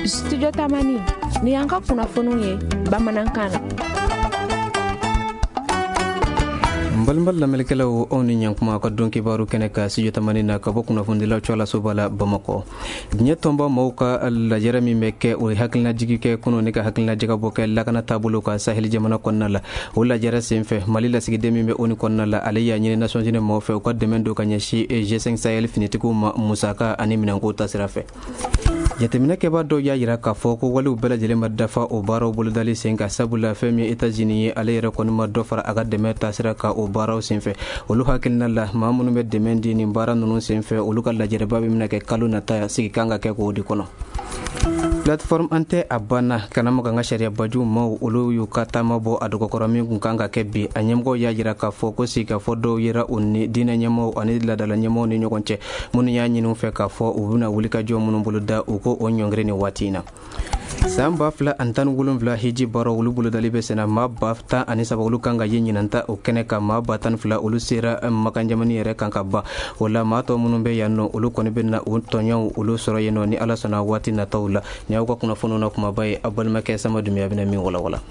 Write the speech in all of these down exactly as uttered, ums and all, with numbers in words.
Studio Tamani ni y'an ka kunnafoniw ye bamanankan na. Balbal lamelkelaw aw ni ñankuma ka don kibaru kene ka Studio Tamani na ka bokk na fundila cola sobala Bamako ñe tomba mawka la jerami mekke o hakilna jigi ke kuno ne ka hakilna jiga boke lakana tabulo ka Sahel jamana konna la wala jara semfe Mali la sigi demi be oni konna la aliya ñine Nations Unies mo fe ko demendo ka ñashi G cinq Sahel finitiku musaka ani minanko tasirafe yatemina ke ba do ya yira ka foko walu bela jele madafa o baro buludali senga sabula femi États-Unis ale yira ko ma do fara aga deme tasira ka o baro senfe olu hakilna la mamunu be demendi ni bara nunu senfe olu ka la jere babi mina ke kalu nata sigi kanga ke ko di kono platform ante abana kana maga nga sharia baju mo olu yu kata mabo adugo korami kanga kebi anyemgo ya jira ka foko sika fodo yira onni dina nyamo ani la dala nyamo ni nyokonche munu ya nyinu fe ka fo ubuna wulika jo munu buluda uko onyongre ni watina samba fla antan gulum fla hiji baro ulu bulu dalibe sena mabba ta ani sabulu kanga yinyi nanta o kene ka mabba tan fla ulu sira makanjamani yere kanka ba wala mato munumbe yanno ulu koni benna utonyo ulu soro yeno ni ala sana watina tawla ni ko kuna fono na kuma bay abal make sama dumiya bina min wala wala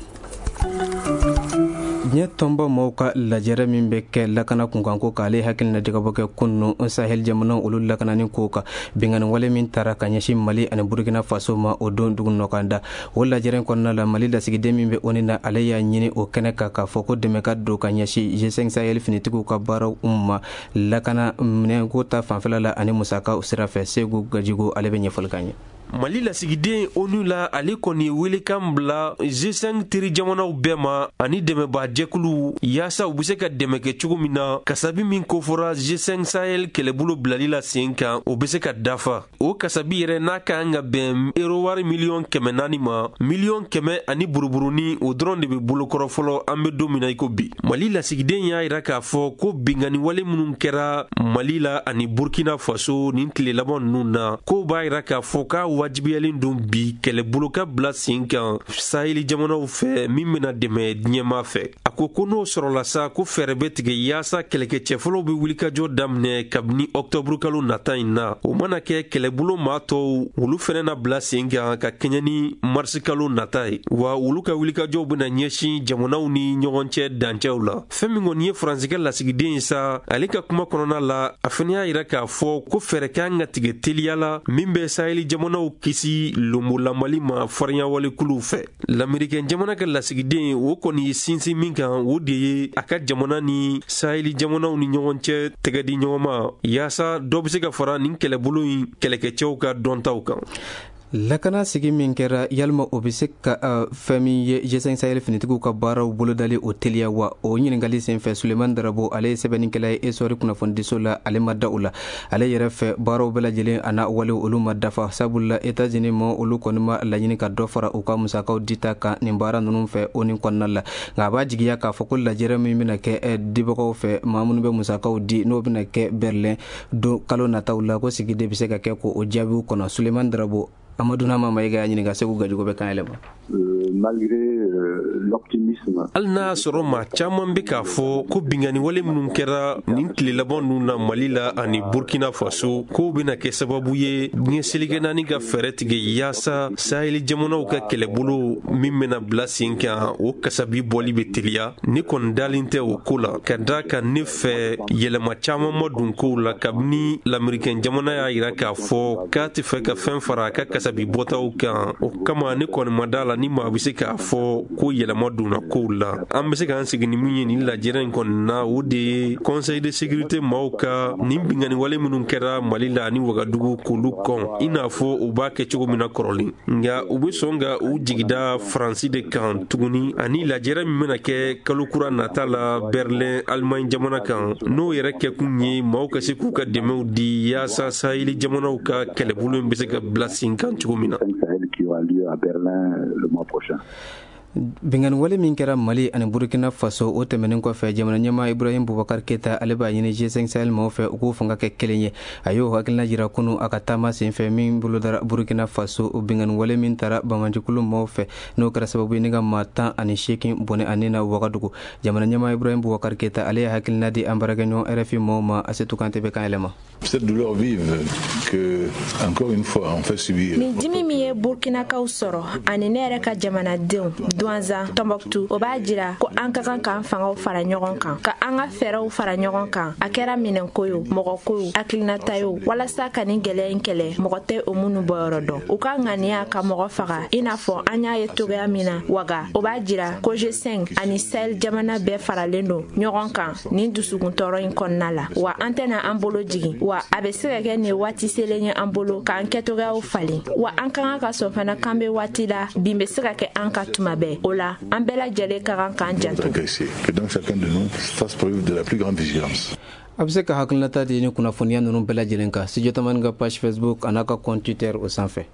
nye tomba mawka la jerami mbeke lakana kunkanko kale hakil na diga boke kunnu Sahel jamana ulul lakana ni koka bingan wale min taraka nyashi Mali ani Burkina Faso ma odon dugun nokanda wala jeren konna la Mali la sigi demi be onina aleya nyini o keneka ka foko de meka do ka nyashi G cinq Sahel finitiku ka baro umma lakana mne gota fanfela la ani musaka usira fe segu gajigo alebe nyefol kanye Mali la sigiden onu la ale koni wele kambla G cinq tiri jamana bema ani deme ba jekulu yasa ubuse ka deme ke chugo mina kasabi min kofora G cinq Sahel kelebulo blali la cinq ubuse ka dafa o kasabi yere naka nga bem euro wari million keme nani ma million keme ani buruburuni o dron de be bulo korofolo ambe domina iko bi Mali la sigiden ya iraka fo ko bingani wale munun kera Mali la ani Burkina Faso ni tile labon nuna ko ba iraka fo ka wajibiyalin dun bi kɛlɛbolo ka bila sen kan Saheli jamanaw fɛ min bena dɛmɛ diɲɛma fɛ a ko ko n'o sɔrɔla sa ko fɛɛrɛ bɛ tigɛ yaasa kɛlɛkɛcɛ fɔlɔw be wulikajɔ daminɛ kabini ɔktɔburu kalo nata in na o mana kɛ kɛlɛbolo maa tɔw olu fɛnɛ na bila sen kan ka kɛɲɛ ni marisi kalo nata ye wa olu ka wulikajɔw bena ɲɛsin jamanaw ni ɲɔgɔn cɛ dancɛw la fɛn min kɔni ye faransikɛ lasigiden ye sa ale ka kuma kɔnɔna la a fɛnɛ y'a yira k'a fɔ ko fɛɛrɛ kan ka tigɛ teliya la min bɛ Saheli jamanaw kisi lombolamali ma farinya wale kulu fɛ l'Américain jamana ka lasigiden o kɔni ye sinsin min kan o de ye a ka jamana ni Saheli jamanaw ni ɲɔgɔn cɛ tɛgɛdi ɲɔgɔn ma yaasa dɔ be se ka fara nin kɛlɛbolo in kɛlɛkɛcɛw ka dɔntaw kan lakana sigi min kɛra yalma o be se ka uh, fɛn min ye G cinq Sahel finitigiw ka baaraw bolodali o teliya wa o ɲiningali senfɛ Suleman Darabo ale ye sɛbɛnnikɛla ye esɔri kunnafonidiso la ale ma da o la ale yɛrɛ fɛ baaraw bɛɛ lajɛlen a n'a wale olu ma dafa sabula États-Unis ma olu kɔni ma laɲini ka dɔ fara u ka musakaw dita kan nin baara ninnu fɛ o nin kɔnɔna la nka a b'a jigiya k'a fɔ ko lajɛrɛ min bena kɛ eh, dibagaw fɛ maa minnu bɛ musakaw di n'o bena kɛ Berlin don kalo nataw la ko sigide be se ka kɛ ko o jaabiw kɔnɔ Suleman Darabo Amadou Nama Maïga ɲininka segu gajugo bɛ kan yɛlɛma malgré euh, l'optimisme al n'a sɔrɔ maa caman be k'a fɔ ko bingani wale minnu kɛra nin tile laban nu na Mali la ani Burkina Faso ko bena kɛ sababu ye diɲɛ selikɛ naani ka fɛɛrɛ tigɛ yaasa Saheli jamanaw ka kɛlɛbolo min bena bila sen kan o kasabi bɔli be teliya ne kɔni dalen tɛ o ko la ka da kan ne fɛ yɛlɛma caman ma dun kow la kabini l'Américain jamana y'a yira k'a fɔ k'a tɛ fɛ ka fɛn fara a ka kasabi bɔtaw kan o kama ne kɔni ma da la ni maa be se k'a fɔ ko yɛlɛma donna kow la an be se k'an sigi ni min ye nin lajɛrɛ in kɔni na o de ye conseil de sécurité maaw ka nin bingani wale minnu kɛra Mali la ani Wagadugu k'olu kɔn i n'a fɔ u b'a kɛ cogo min na kɔrɔlen nga u be sɔn ka u jigida Faransi de kan tuguni ani lajɛrɛ min bena kɛ kalo kura nata la Berlin Allemagne jamana kan n'o yɛrɛ kɛkun ye maaw ka se k'u ka dɛmɛw di yaasa Saheli jamanaw ka kɛlɛbolo in be se ka bila sen kan cogo min na qui aura lieu à Berlin le mois prochain. Bingan wale min kɛra Mali ani Burkina Faso o tɛmɛnen kɔfɛ jamana ɲɛmaa Ibrahim Boubacar Keita ale b'a ɲini G cinq Sahel maaw fɛ u k'u fanga kɛ kelen ye. A y'o hakilina jira kunu a ka taama senfɛ min bolodara Burkina Faso bingan wale min tara Banmanjikulu maaw fɛ n'o kɛra sababu ye ni ka maa tan ani seegin bɔnɛ ani na Wagadugu. Jamana ɲɛmaa Ibrahim Boubacar Keita ale ye hakilina di an baarakɛɲɔgɔn R F I maaw ma Asetu Kante bɛ kan yɛlɛma. Cette douleur vive que encore une fois on fait subir. Ni dimi mi ye Burkinakaw sɔrɔ ani ne yɛrɛ ka jamanadenw Douanza, Tombouctou o b'a jira ko an ka kan k'an fangaw fara ɲɔgɔn kan ka an ka fɛɛrɛw fara ɲɔgɔn kan a kɛra minɛnko yo mɔgɔko yo hakilinata yo walasa ka ni gɛlɛya in kɛlɛ mɔgɔ tɛ o minnu bɔyɔrɔ dɔn u ka ŋaniya ka mɔgɔ faga i n'a fɔ an y'a ye togoya min na Waga o b'a jira ko G cinq ani Sahel jamana bɛɛ faralen don ɲɔgɔn kan nin dusukun tɔɔrɔ in kɔnɔna la wa an tɛna an bolo jigin wa a bɛ se ka kɛ nin waati selen ye an bolo k'an kɛtogoyaw falen wa an ka kan ka sɔn fana k'an bɛ waati la bin bɛ se ka kɛ an ka tuma bɛɛ o la an bɛɛ lajɛlen ka kan k'an janto que donc chacun de nous fasse preuve de la plus grande vigilance. A bɛ se ka hakilinata di ni kunnafoniya ninnu bɛɛ lajɛlen kan Studio Tamani ka page Facebook an'a ka compte Twitter o sanfɛ.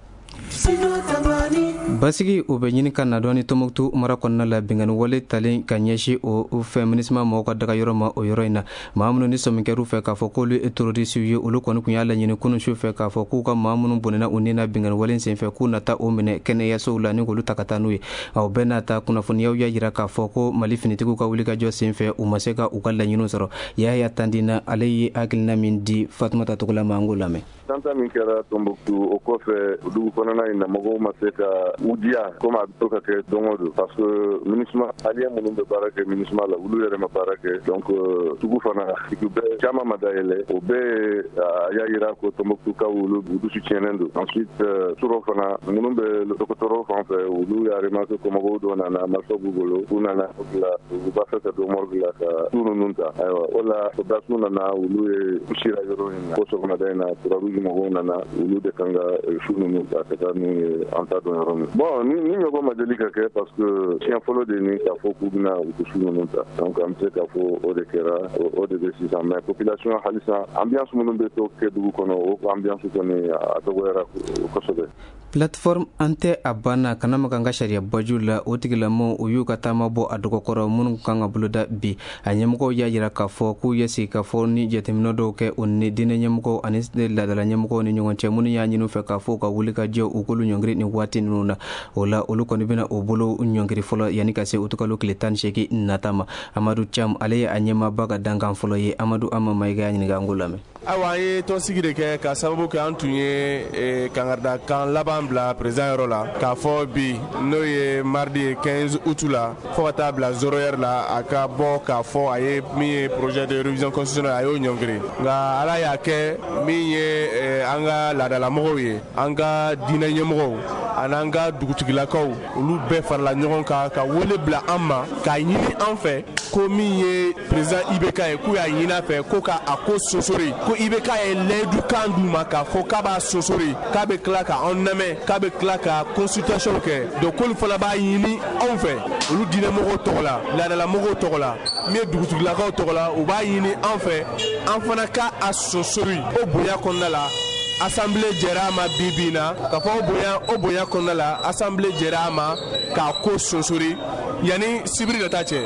Basigi o bɛ ɲini ka na dɔɔni Tombouctou mara kɔnɔna la bingani wale talen ka ɲɛsi o fɛ MINUSMA mɔgɔw ka daga yɔrɔ ma o yɔrɔ in na maa minnu ni sɔminkɛr'u fɛ k'a fɔ k'olu ye terrorisiw ye olu kɔni kun y'a laɲini kunun su fɛ k'a fɔ k'u ka maa minnu bɔnɛna u ni na bingani wale senfɛ k'u nata o minɛ kɛnɛyasow la ni k'olu ta ka taa n'u ye aw bɛɛ n'a ta kunnafoniyaw y'a jira k'a fɔ ko Mali finitigiw ka wulikajɔ senfɛ u ma se ka u ka laɲiniw sɔrɔ Yaya Tandina ale ye hakilina min di Fatumata Togolama an k'o lamɛn. Tanta min kɛra Tombouctou o kɔfɛ dugu kɔnɔna in na mɔgɔw ma se ka u diya komi a bɛ to ka kɛ don o don parce que MINUSMA alliés minnu bɛ baara kɛ MINUSMA la olu yɛrɛ ma baara kɛ donc tugu fana équipe bɛɛ caman ma dayɛlɛ o bɛɛ a y'a jira ko Tombouctoukaw olu dusu tiɲɛnen don ensuite Soro fana minnu bɛ dɔgɔtɔrɔw fan fɛ olu y'a remarqué ko mɔgɔw dɔ nana marifa b'u bolo u nana la u b'a fɛ ka don morgue la ka tu ninnu ta ayiwa o la soldats nana olu ye u sira yɔrɔ in na ko sɔgɔmada in na turabu mɔgɔw nana olu de kan ka su ninnu ta ka taa n'u ye an ta dɔn yɔrɔ min bon ni ni ɲɔgɔn ma deli ka kɛ parce que siɲɛ fɔlɔ de ni k'a fɔ k'u bɛna u su ninnu ta donc an bɛ se k'a fɔ o de kɛra o de bɛ sisan mais population halisa ambiance minnu bɛ to kɛ dugu kɔnɔ o ambiance kɔni a dɔgɔyara kosɛbɛ. Plateforme an tɛ a banna kana ma kan ka sariya baju la o tigilamɔgɔw u y'u ka taama bɔ a dɔgɔkɔrɔ minnu kan ka boloda bi a ɲɛmɔgɔw y'a jira k'a fɔ k'u ye sigi ka fɔ ni jateminɛ dɔw kɛ o ni diinɛ ɲɛmɔgɔw ani laadala ɲɛmɔgɔw ni ɲɔgɔn cɛ minnu y'a ɲini fɛ k'a fɔ u ka wuli ka jɛ u k'olu ɲɔngiri ni waati ninnu na o la olu kɔni bɛna o bolo ɲɔngiri fɔlɔ yanni ka se o tukalo tile tan ni seegin nata ma Amadu Cham ale ye a ɲɛmaaba ka dankan fɔlɔ ye Amadu Ama Mayiga y'a ɲininka an k'o lamɛn. Awa an ye tɔnsigi de kɛ ka sababu kɛ an tun ye kangaridakan laban bila président yɔrɔ la k'a fɔ bi n'o ye mardi ye quinze août la fo ka taa bila zéro heure la a ka bɔ k'a fɔ a ye min ye projet de révision constitutionnelle a y'o ɲɔngiri nka ala y'a kɛ min ye an ka laadalamɔgɔw ye an ka diinɛ ɲɛmɔgɔw an'an ka dugutigilakaw olu bɛɛ farala ɲɔgɔn kan ka wele bila an ma k'a ɲini an fɛ ko min ye président I B K ye k'u y'a ɲini a fɛ ko ka a ko sosori ko I B K ye layidu kan d'u ma k'a fɔ k'a b'a sosori k'a bɛ tila ka an lamɛn k'a bɛ tila ka consultation kɛ donc k'olu fana b'a ɲini anw fɛ olu diinɛmɔgɔw tɔgɔ la laadalamɔgɔw tɔgɔ la min ye dugutigilakaw tɔgɔ la u b'a ɲini an fɛ an fana ka a sosori o bonya kɔnɔna la assemblée jɛra a ma bi bi in na k'a fɔ o bonya o bonya kɔnɔna la assemblée jɛra a ma k'a ko sosori yanni sibiri ka taa cɛ.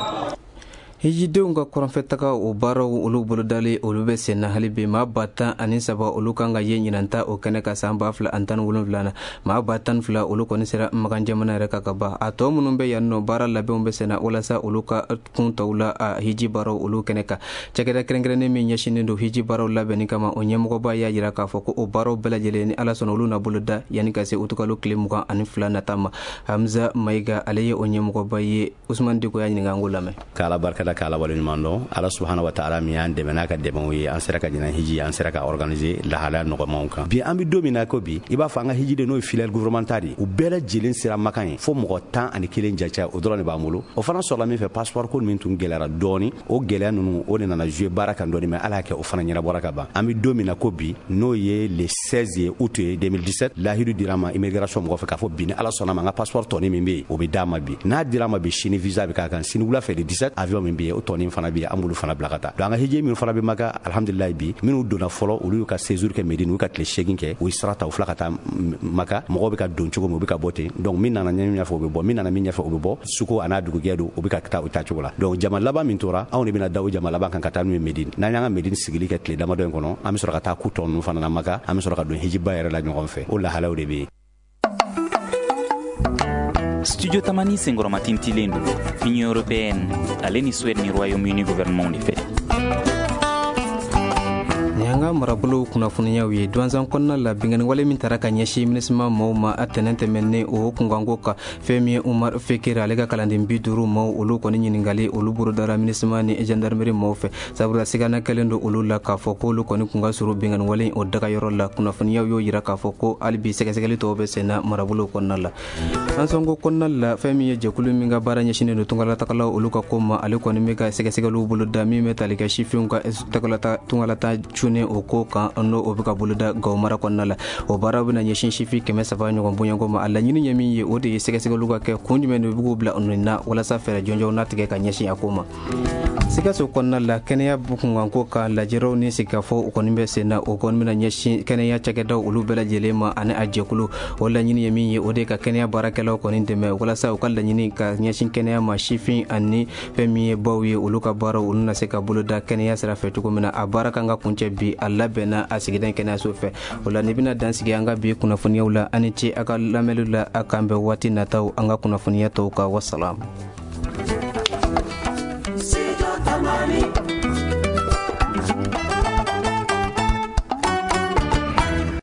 Hijidenw ka kɔrɔnfɛtaga o baaraw olu bolodali olu bɛ sen na hali bi maa ba tan ani saba olu kan ka ye ɲinanta o kɛnɛ ka san ba fila ani tan ni wolonwula na maa ba tan ni fila olu kɔni sera Magan jamana yɛrɛ kan ka ban a tɔ minnu bɛ yan nɔ baara labɛnw bɛ sen na walasa olu ka kun tɔw la a hiji baaraw olu kɛnɛ kan cakɛda kɛrɛnkɛrɛnnen min ɲɛsinnen don hiji baaraw labɛnni kama o ɲɛmɔgɔba y'a jira k'a fɔ ko o baaraw bɛɛ lajɛlen ni ala sɔnna olu na boloda yanni ka se o tukalo tile mugan ani fila nata ma Hamza Mayiga ale ye o ɲɛmɔgɔba ye Usman Diko y'a ɲininka an k'o lamɛn. K'ala barikada k'ala waleɲuman dɔn ala subhanahu wa ta'ala min y'an dɛmɛ n'a ka dɛmɛw ye an sera ka ɲina hiji an sera ka organiser lahalaya nɔgɔmanw kan bi an bi don min na ko bi i b'a fɔ an ka hiji de n'o ye filière gouvernementale ye u bɛɛ lajɛlen sera Makan ye fo mɔgɔ tan ani kelen jaca o dɔrɔn de b'an bolo o fana sɔrɔla min fɛ passeport ko min tun gɛlɛyara dɔɔni o gɛlɛya ninnu o de nana jouer baara kan dɔɔni mais ala y'a kɛ o fana ɲɛnabɔra ka ban an bi don min na ko bi n'o ye le seize ye août ye deux mille dix-sept lahidu dira ma immigration mɔgɔ fɛ k'a fɔ bi ni ala sɔnna ma an ka passeport tɔni min bɛ yen o bɛ d'a ma bi n'a dira ma bi sini visa bɛ k'a kan sini wula fɛ le dix-sept avion min bɛ bi o tɔnin fana bi an b'olu fana bila ka taa donc an ka hiji min fana bɛ maka alhamdulilayi bi minnu donna fɔlɔ olu y'u ka séjour kɛ Medine u ka tile segin kɛ u ye sira ta u fila ka taa maka mɔgɔw bɛ ka don cogo min u bɛ ka bɔ ten donc min nana ɲɛ min ɲɛfɛ o bɛ bɔ min nana min ɲɛfɛ o bɛ bɔ suko a n'a dugujɛ don u bɛ ka taa u taa cogo la donc jama laban min tora anw de bɛna da o jama laban kan ka taa n'u ye Medine n'an y'an ka Medine sigili kɛ tile damadɔ in kɔnɔ an bɛ sɔrɔ ka taa ku tɔ ninnu fana na maka an bɛ sɔrɔ ka don hijiba yɛrɛ la ɲɔgɔn fɛ o lahalaw de bɛ yen. Studio Tamani senkɔrɔma tintilen don Union européenne ale ni Suède ni Royaume-Uni gouvernement de fɛ. Nyanga marabolo kunnafoniyaw ye duwanzan kɔnɔna la bingani wale min tara ka ɲɛsi minisma maaw ma a tɛnɛn tɛmɛnen o kunkanko ka fɛn min ye Umar Fekir ale ka kalanden bi duuru maaw olu kɔni ɲiningali olu bolodara minisma ni gendarmerie maaw fɛ sabula sigana kɛlen do olu la k'a fɔ ko olu kɔni kun ka suru bingani wale o dagayɔrɔ la kunnafoniyaw y'o yira k'a fɔ ko hali bi sɛgɛsɛgɛli tɔw bɛ senna marabolo kɔnɔna la an sɔnko kɔnɔna la fɛn min ye jɛkulu min ka baara ɲɛsinen do tungalatagalaw olu ka ko ma ale kɔni bɛ ka sɛgɛsɛgɛliw boloda min bɛ tali kɛ sifinw ka tungalata cune o ko kan no o bɛ ka boloda Gawo mara kɔnɔna la o baara bɛna ɲɛsin sifin kɛmɛ saba ɲɔgɔn bonyanko ma a laɲini ye min ye o de ye sɛgɛsɛgɛliw ka kɛ kun jumɛn de bɛ k'u bila olu na walasa fɛɛrɛ jɔnjɔnw natigɛ ka ɲɛsin a ko ma Sikaso kɔnɔna la kɛnɛya kunkanko ka lajɛrew ni sigikafɔ o kɔni bɛ sen na o kɔni bɛna ɲɛsin kɛnɛya cakɛdaw olu bɛɛ lajɛlen ma ani a jɛkulu o laɲini ye min ye o de ka kɛnɛya baarakɛlaw kɔni dɛmɛ walasa u ka laɲini ka ɲɛsin kɛnɛya ma sifin ani fɛn min ye baw ye olu ka baaraw olu na se ka boloda kɛnɛya sira fɛ cogo min na a baara kan ka kuncɛ bi a labɛnna a sigida kɛnɛyaso fɛ o la ni bɛna dansigi an ka bi kunnafoniyaw la ani ce a ka lamɛnliw la a kan bɛn waati nataw an ka kunnafoniya tɔw ka wasalam. Tamani